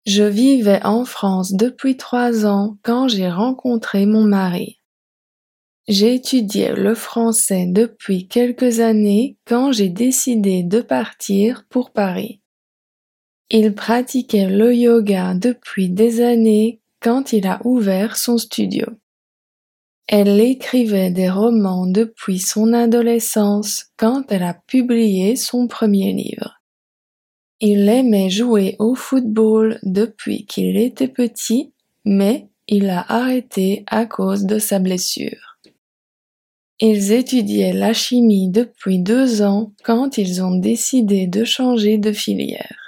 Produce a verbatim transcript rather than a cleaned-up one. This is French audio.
Je vivais en France depuis trois ans quand j'ai rencontré mon mari. J'étudiais le français depuis quelques années quand j'ai décidé de partir pour Paris. Il pratiquait le yoga depuis des années quand il a ouvert son studio. Elle écrivait des romans depuis son adolescence quand elle a publié son premier livre. Il aimait jouer au football depuis qu'il était petit, mais il a arrêté à cause de sa blessure. Ils étudiaient la chimie depuis deux ans quand ils ont décidé de changer de filière.